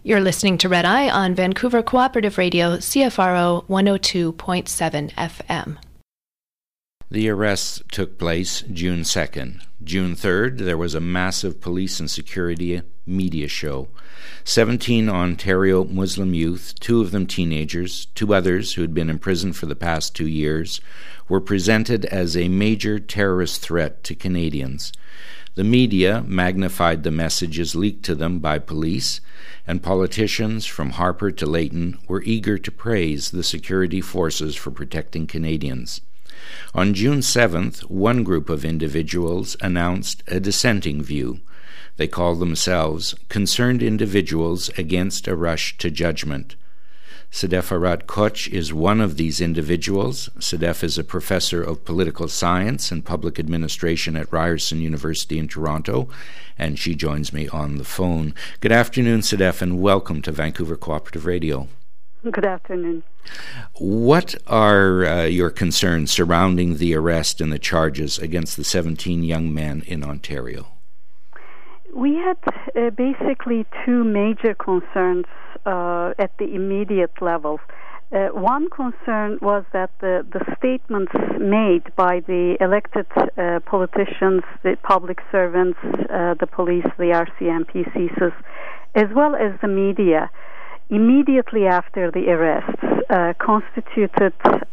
You're listening to Red Eye on Vancouver Cooperative Radio, CFRO 102.7 FM. The arrests took place June 2nd. June 3rd, there was a massive police and security media show. 17 Ontario Muslim youth, 2 of them teenagers, 2 others who had been in prison for the past 2 years, were presented as a major terrorist threat to Canadians. The media magnified the messages leaked to them by police, and politicians from Harper to Layton were eager to praise the security forces for protecting Canadians. On June 7th, one group of individuals announced a dissenting view. They called themselves Concerned Individuals Against a Rush to Judgment. Sedef Arad Koch is one of these individuals. Sedef is a professor of political science and public administration at Ryerson University in Toronto, and she joins me on the phone. Good afternoon, Sedef, and welcome to Vancouver Cooperative Radio. Good afternoon. What are your concerns surrounding the arrest and the charges against the 17 young men in Ontario? We had basically 2 major concerns at the immediate level. One concern was that the statements made by the elected politicians, the public servants, the police, the RCMP, CSIS, as well as the media, immediately after the arrests, constituted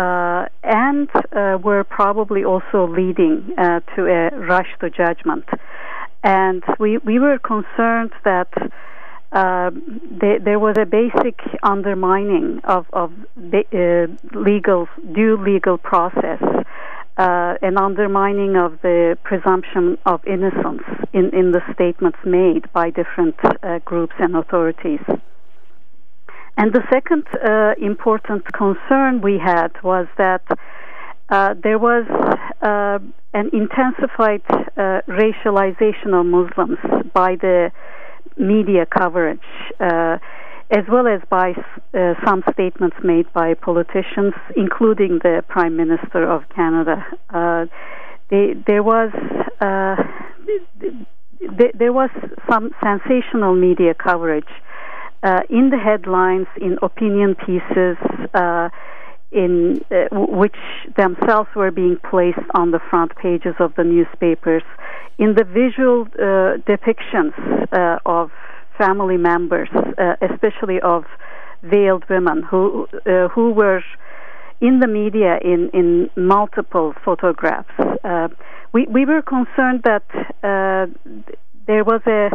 and were probably also leading to a rush to judgment. And we were concerned that there was a basic undermining of the due legal process, an undermining of the presumption of innocence in the statements made by different groups and authorities. And the second important concern we had was that there was an intensified racialization of Muslims by the media coverage, as well as by some statements made by politicians, including the Prime Minister of Canada. There was some sensational media coverage in the headlines, in opinion pieces, in which themselves were being placed on the front pages of the newspapers, in the visual depictions of family members, especially of veiled women who were in the media in multiple photographs. We were concerned that there was a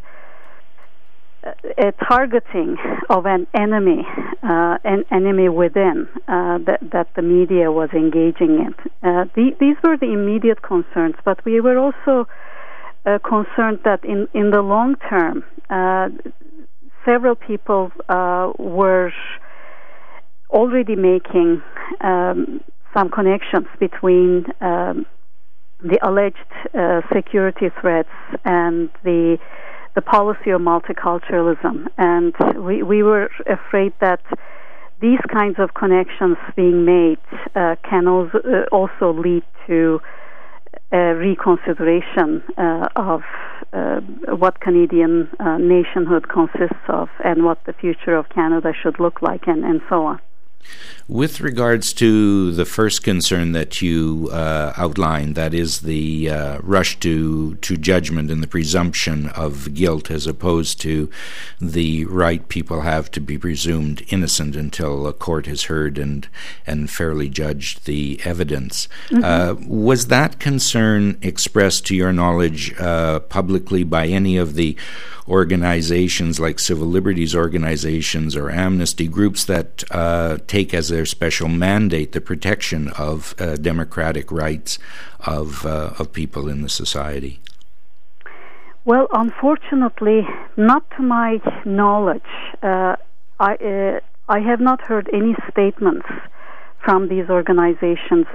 targeting of an enemy within that the media was engaging in. These were the immediate concerns, but we were also concerned that in the long term, several people were already making some connections between the alleged security threats and the policy of multiculturalism, and we were afraid that these kinds of connections being made can also lead to reconsideration of what Canadian nationhood consists of and what the future of Canada should look like, and so on. With regards to the first concern that you outlined, that is the rush to judgment and the presumption of guilt as opposed to the right people have to be presumed innocent until a court has heard and fairly judged the evidence. Mm-hmm. Was that concern expressed to your knowledge publicly by any of the organizations like civil liberties organizations or amnesty groups that take as their special mandate the protection of democratic rights of people in the society? Well, unfortunately, not to my knowledge. I have not heard any statements from these organizations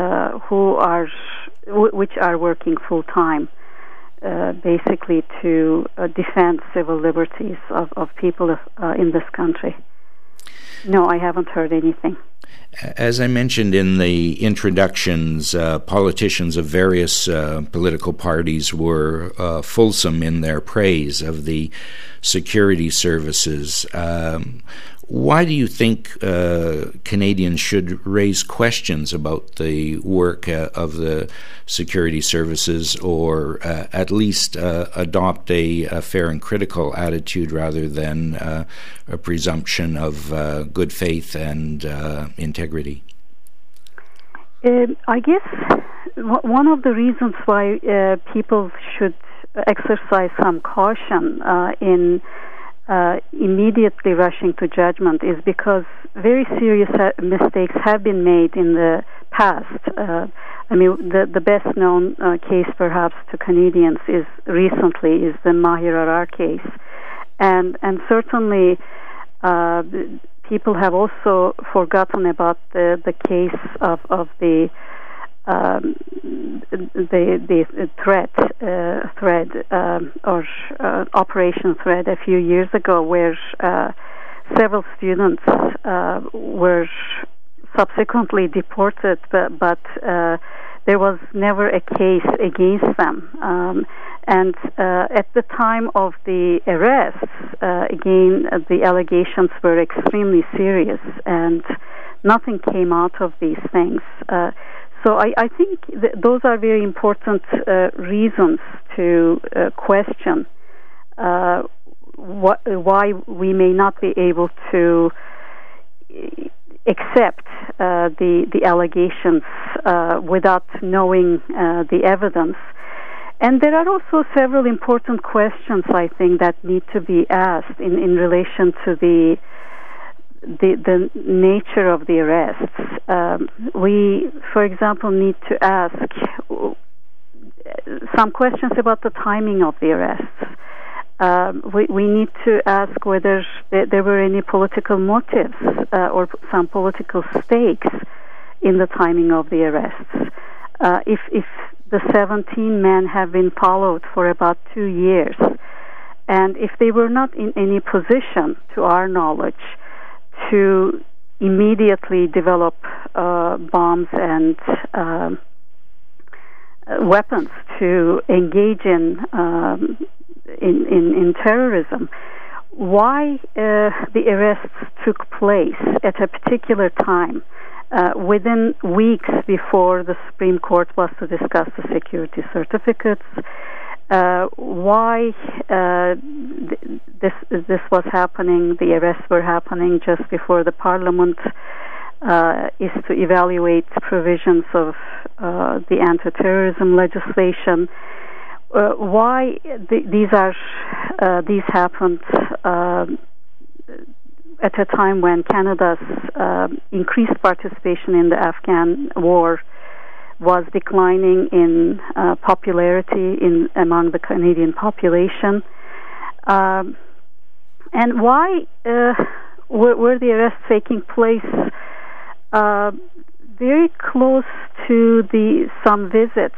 which are working full time. Basically to defend civil liberties of people in this country. No, I haven't heard anything. As I mentioned in the introductions, politicians of various political parties were fulsome in their praise of the security services. Why do you think Canadians should raise questions about the work of the security services, or at least adopt a fair and critical attitude rather than a presumption of good faith and integrity? I guess one of the reasons why people should exercise some caution in immediately rushing to judgment is because very serious mistakes have been made in the past. The best known case perhaps to Canadians is the Mahir Arar case, and certainly people have also forgotten about the case of the Operation Thread a few years ago, where several students were subsequently deported, but there was never a case against them. And at the time of the arrests, again, the allegations were extremely serious, and nothing came out of these things. So I think those are very important reasons to question why we may not be able to accept the allegations without knowing the evidence. And there are also several important questions, I think, that need to be asked in relation to the nature of the arrests. We, for example, need to ask some questions about the timing of the arrests. We need to ask whether there were any political motives or some political stakes in the timing of the arrests. If the 17 men have been followed for about 2 years, and if they were not in any position, to our knowledge, to immediately develop bombs and weapons to engage in terrorism, why the arrests took place at a particular time, within weeks before the Supreme Court was to discuss the security certificates, why this was happening, the arrests were happening just before the Parliament is to evaluate provisions of the anti-terrorism legislation, why these happened at a time when Canada's increased participation in the Afghan war was declining in popularity among the Canadian population, and why were the arrests taking place very close to some visits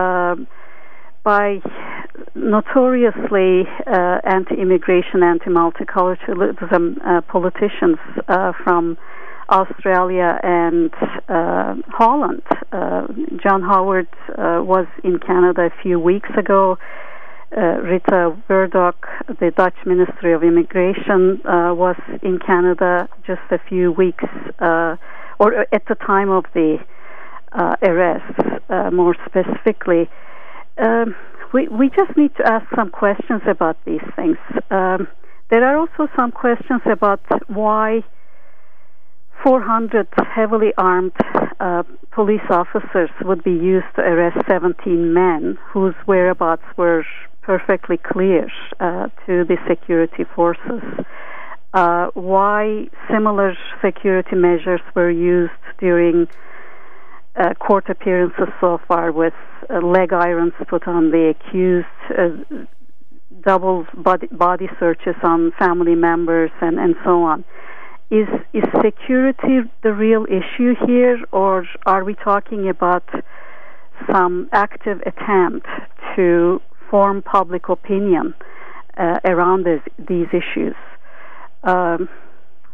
by notoriously anti-immigration, anti-multiculturalism politicians from Australia and Holland. John Howard was in Canada a few weeks ago. Rita Verdok, the Dutch Ministry of Immigration, was in Canada just a few weeks, or at the time of the arrests, more specifically. We just need to ask some questions about these things. There are also some questions about why 400 heavily armed police officers would be used to arrest 17 men whose whereabouts were perfectly clear to the security forces. Why similar security measures were used during court appearances so far, with leg irons put on the accused, double body searches on family members, and so on. Is security the real issue here, or are we talking about some active attempt to form public opinion around these issues?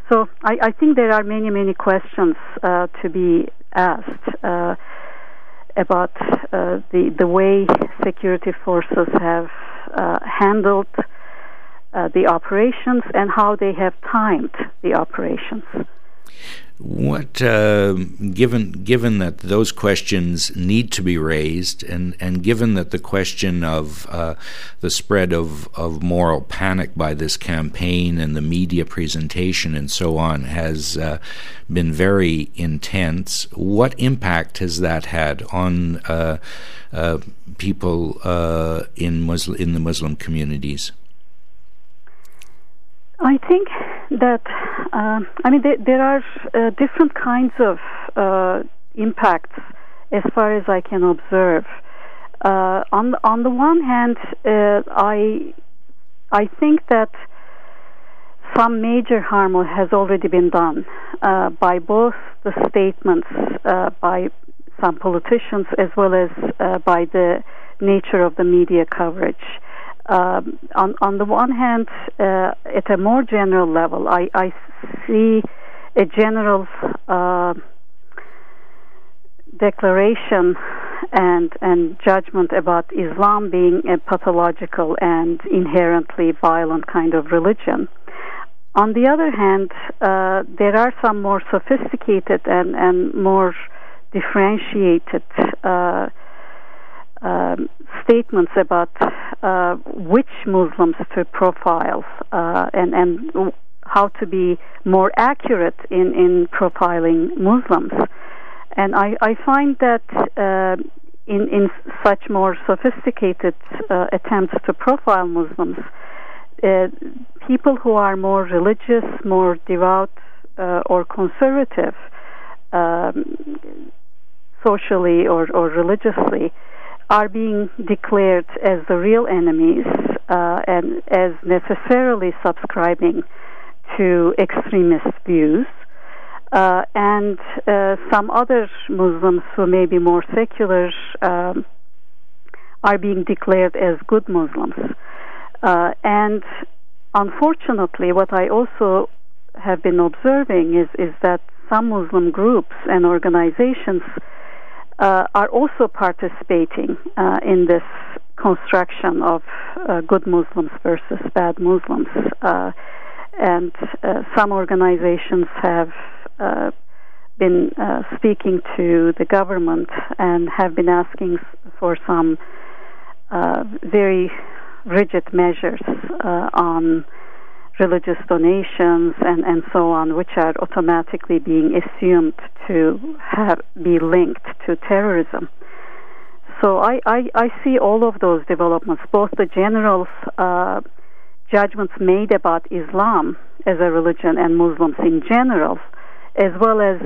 So I think there are many questions to be asked about the way security forces have handled the operations and how they have timed the operations. What, given that those questions need to be raised, and given that the question of the spread of moral panic by this campaign and the media presentation and so on has been very intense, what impact has that had on people in the Muslim communities? I think that there are different kinds of impacts as far as I can observe. On the one hand, I think that some major harm has already been done by both the statements by some politicians as well as by the nature of the media coverage. On the one hand, at a more general level, I see a general declaration and judgment about Islam being a pathological and inherently violent kind of religion. On the other hand, there are some more sophisticated and more differentiated statements about which Muslims to profile and how to be more accurate in profiling Muslims. And I find that in such more sophisticated attempts to profile Muslims, people who are more religious, more devout, or conservative, socially or religiously, are being declared as the real enemies and as necessarily subscribing to extremist views. And some other Muslims who may be more secular are being declared as good Muslims. And unfortunately, what I also have been observing is that some Muslim groups and organizations are also participating in this construction of good Muslims versus bad Muslims. And some organizations have been speaking to the government and have been asking for some very rigid measures on religious donations and so on, which are automatically being assumed to be linked to terrorism. So I see all of those developments, both the general judgments made about Islam as a religion and Muslims in general, as well as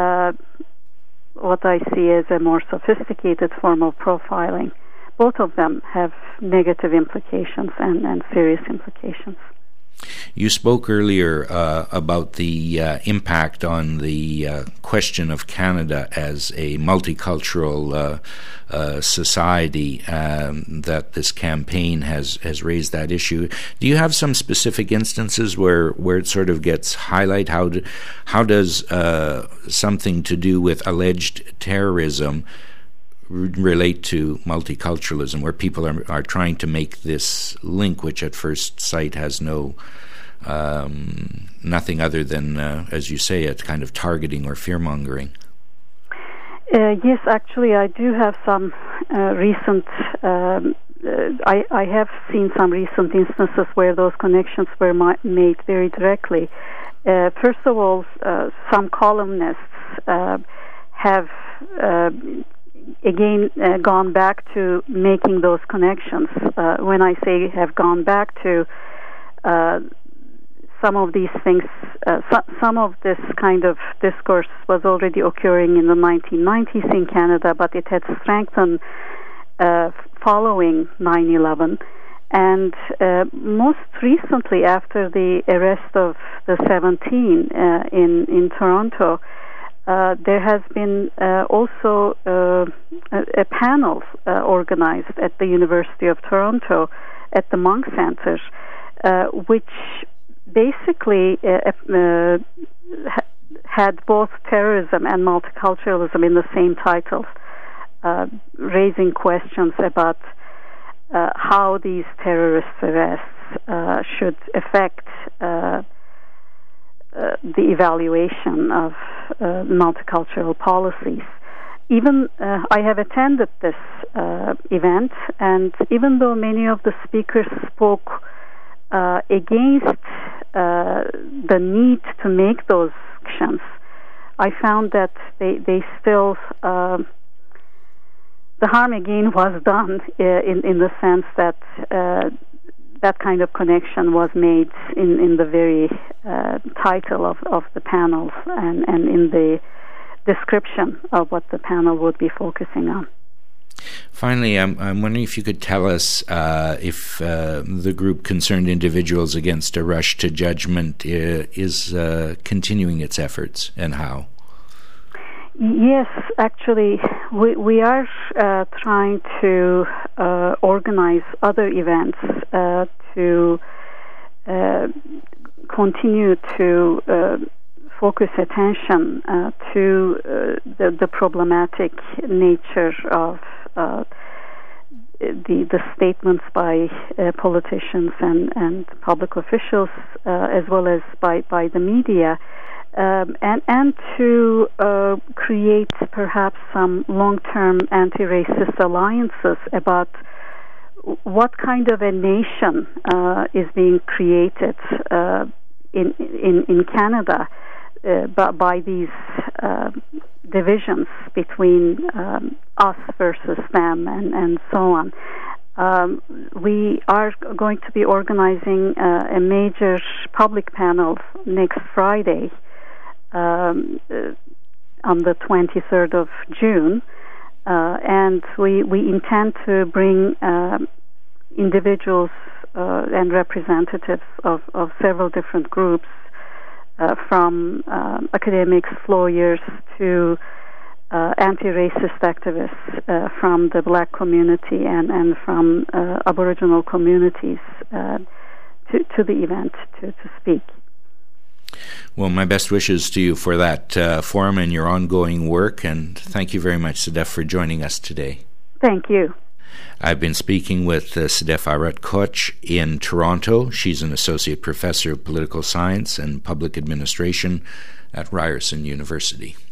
what I see as a more sophisticated form of profiling. Both of them have negative implications and serious implications. You spoke earlier about the impact on the question of Canada as a multicultural society, that this campaign has raised that issue. Do you have some specific instances where it sort of gets highlighted? How does something to do with alleged terrorism relate to multiculturalism, where people are trying to make this link, which at first sight has nothing other than, as you say, a kind of targeting or fear-mongering? Yes, actually, I do have some recent. I have seen some recent instances where those connections were made very directly. First of all, some columnists have again gone back to making those connections. When I say have gone back to some of these things, some of this kind of discourse was already occurring in the 1990s in Canada, but it had strengthened following 9/11. And most recently, after the arrest of the 17 in Toronto, there has been also a panel organized at the University of Toronto at the Munk Center, which basically had both terrorism and multiculturalism in the same titles, raising questions about how these terrorist arrests should affect the evaluation of multicultural policies. Even I have attended this event, and even though many of the speakers spoke against the need to make those actions, I found that they still the harm again was done in the sense that that kind of connection was made in the very title of the panels and in the description of what the panel would be focusing on. Finally, I'm wondering if you could tell us if the group Concerned Individuals Against a Rush to Judgment is continuing its efforts, and how. Yes, actually, we are trying to organize other events to continue to focus attention to the problematic nature of the statements by politicians and public officials, as well as by the media, and to create perhaps some long-term anti-racist alliances about what kind of a nation is being created in Canada by these divisions between us versus them and so on. We are going to be organizing a major public panel next Friday on the 23rd of June, and we intend to bring individuals and representatives of several different groups, from academics, lawyers, to anti-racist activists from the Black community and from Aboriginal communities to the event to speak. Well, my best wishes to you for that forum and your ongoing work, and thank you very much, Sedef, for joining us today. Thank you. I've been speaking with Sedef Arat-Koch in Toronto. She's an associate professor of political science and public administration at Ryerson University.